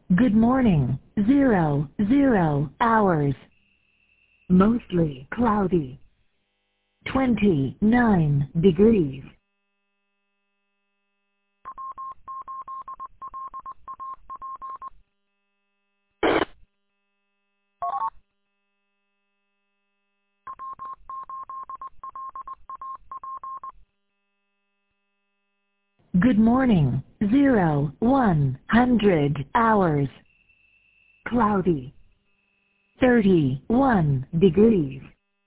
Good morning, 00 hours. Mostly cloudy. 29 degrees. Good morning, 100 hours. Cloudy. 31 degrees.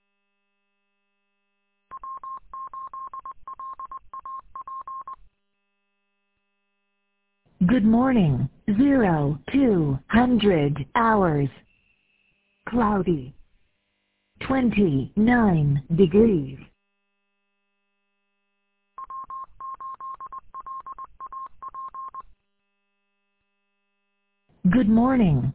Good morning, 200 hours. Cloudy. 29 degrees. Good morning,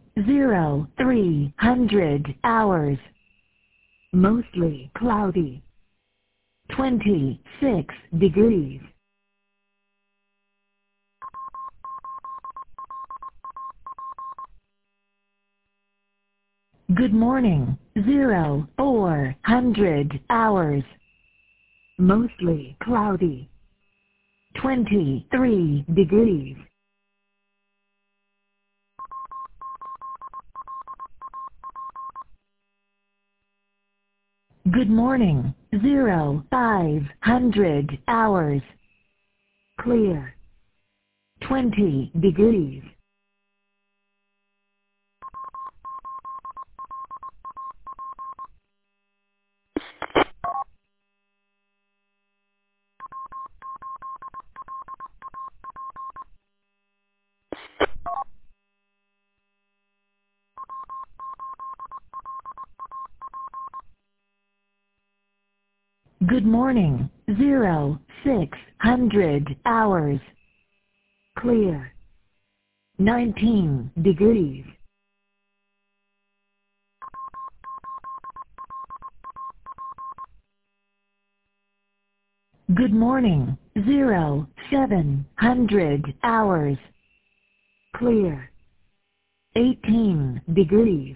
300 hours. Mostly cloudy. 26 degrees. Good morning, 400 hours. Mostly cloudy. 23 degrees. Good morning, 500 hours. Clear. 20 degrees. Good morning, 600 hours. Clear. 19 degrees. Good morning, 700 hours. Clear. 18 degrees.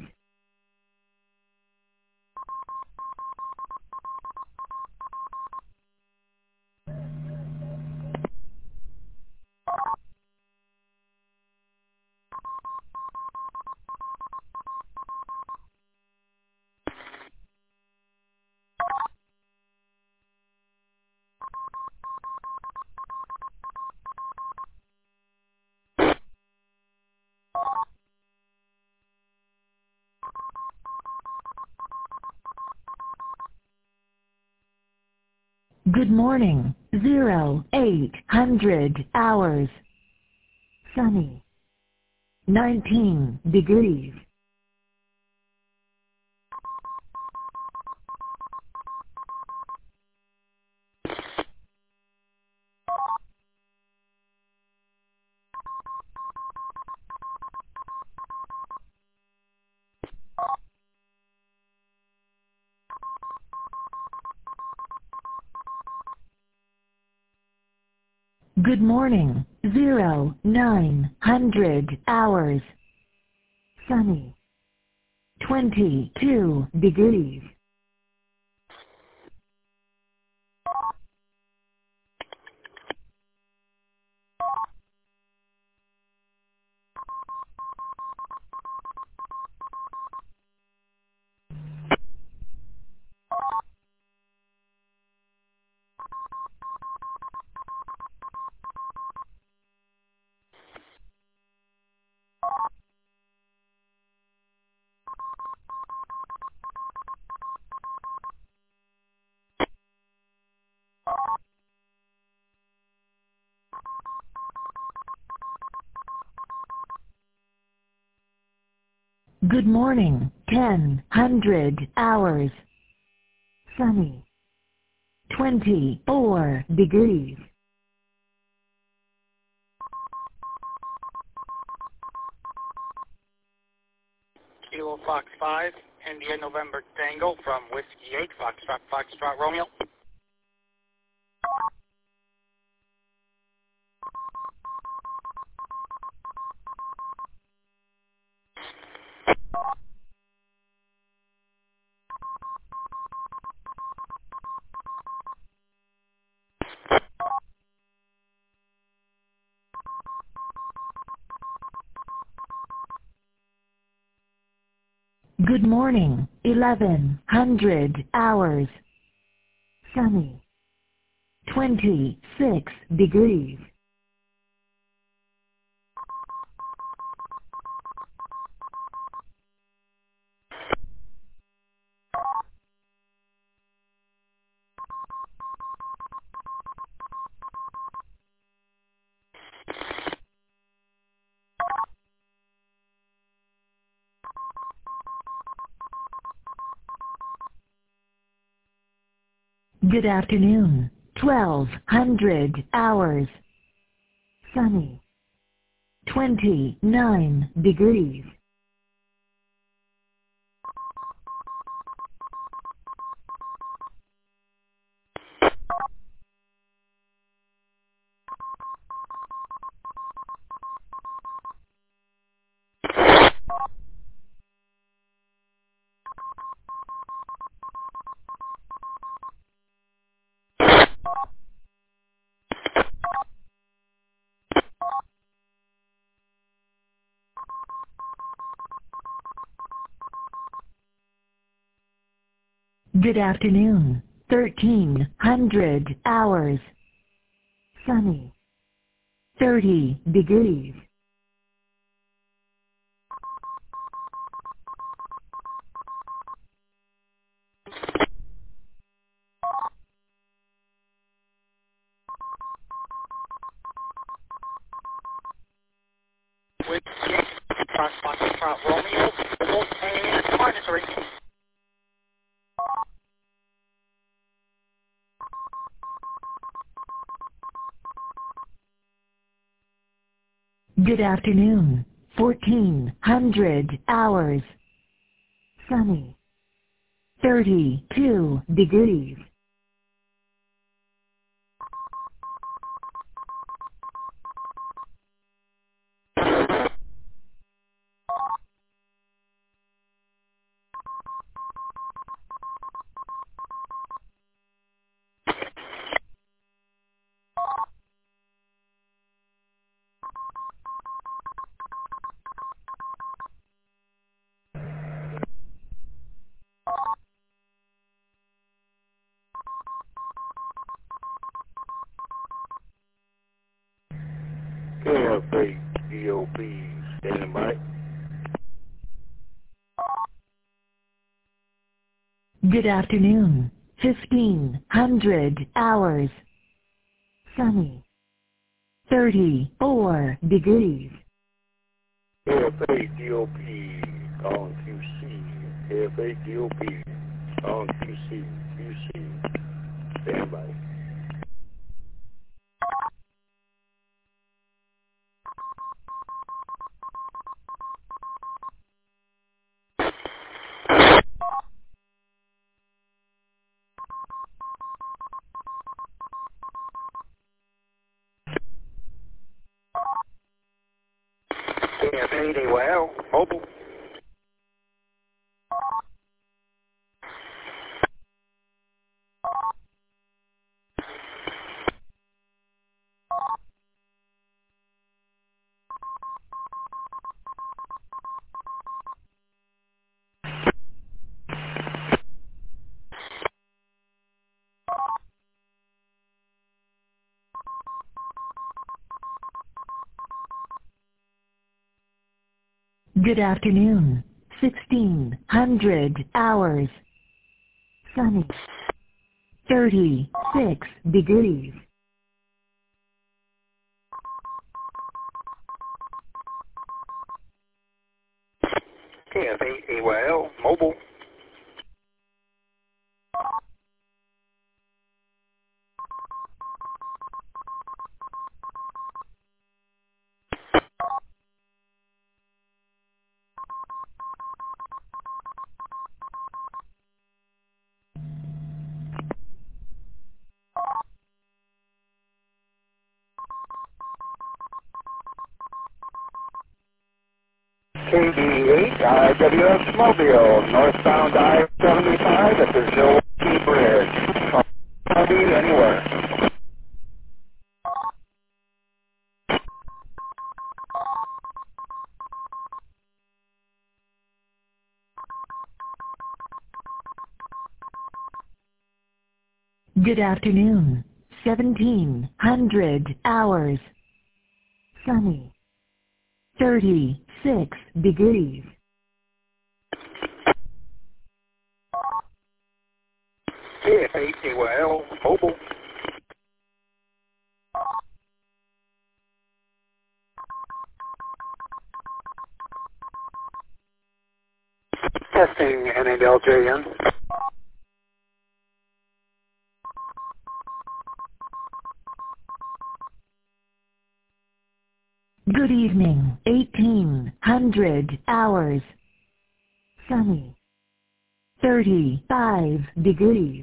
Good morning, 800 hours. Sunny. 19 degrees. Good morning, 900 hours. Sunny. 22 degrees. Good morning, 100 hours. Sunny. 24 degrees. Kilo Fox 5, India November Tango from Whiskey 8, Foxtrot Romeo. Good morning, 1100 hours. Sunny. 26 degrees. Good afternoon, 1200 hours. Sunny. 29 degrees. Good afternoon, 1300 hours. Sunny. 30 degrees. Whiskey 8 Foxtrot Romeo, and monitoring. Good afternoon, 1400 hours. Sunny. 32 degrees. KFA-DOB, standing by. Good afternoon, 1500 hours. Sunny. 34 degrees. KFA-DOB, on QC. KFA-DOB, on QC. QC, stand by. KFA-DOL, mobile. Good afternoon, 1600 hours. Sunny. 36 degrees. KFA-AYL, mobile. KD8, IWS Mobile, northbound I-75 at the Zilwaukee Bridge. Copy anywhere. Good afternoon. 1700 hours. Sunny. 36 degrees. KF8KYL, mobile. Testing NADLJN. Good evening. 1800 hours. Sunny. 35 degrees.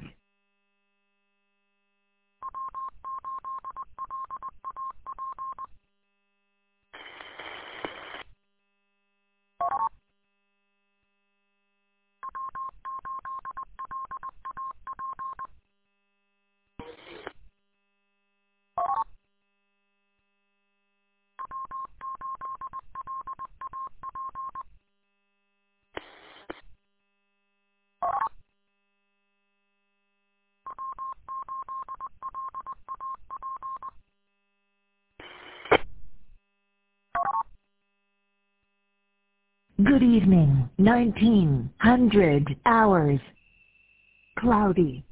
Good evening. 1900 hours. Cloudy.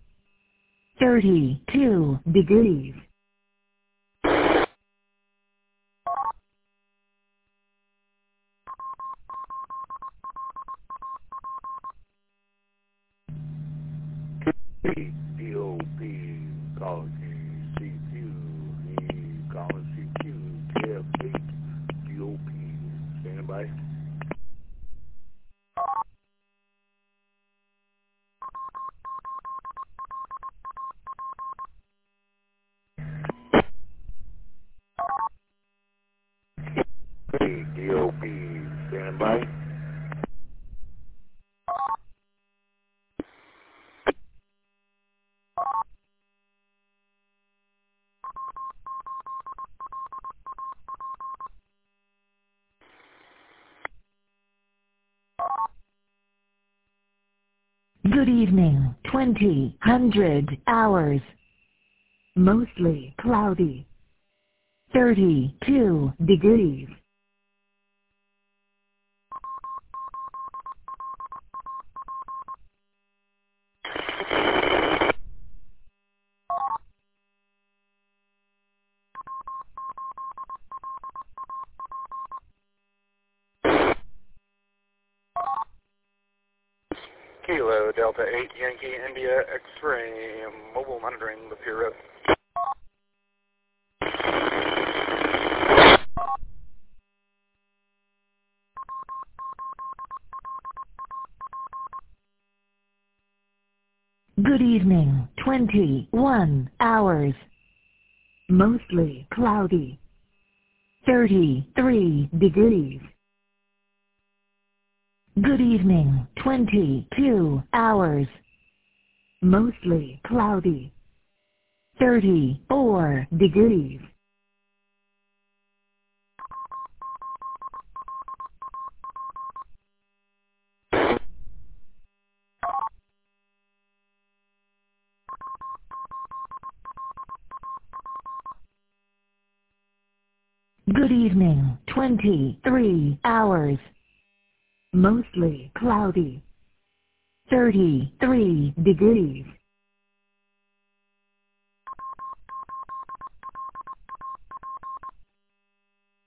32 degrees. DOP, call CQ, call CQ, KF8, DOP, standing by. DOP, standing by. Good evening. 2000 hours. Mostly cloudy. 32 degrees. Kilo Delta 8 Yankee India X-ray mobile monitoring the Pier Road. Good evening. 21 hours. Mostly cloudy. 33 degrees. Good evening. 22 hours. Mostly cloudy. 34 degrees. Good evening. 23 hours. Mostly cloudy. 33 degrees.